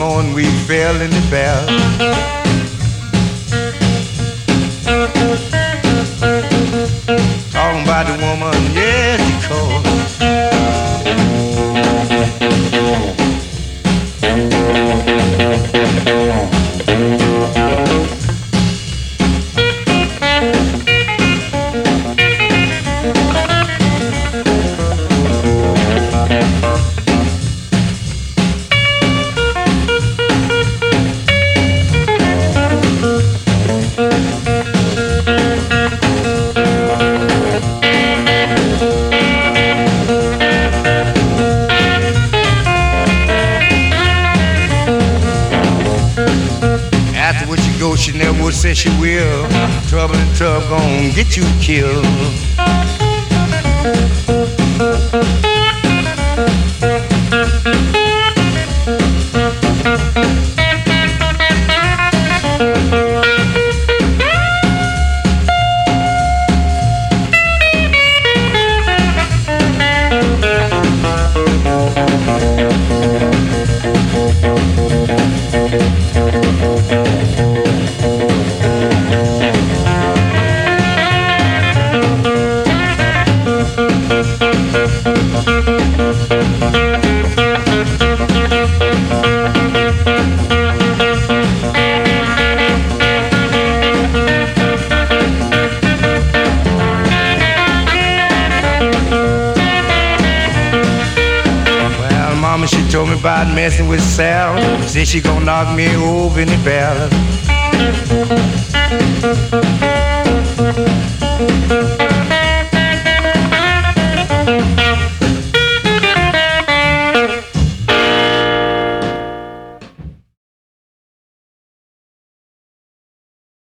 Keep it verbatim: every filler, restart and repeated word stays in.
morning we fell in the bell. Talking about the woman, yes, she called. She never would say she will. Trouble and trouble gon' get you killed. She told me about messing with Sal. Said she gon' knock me over in the barrel.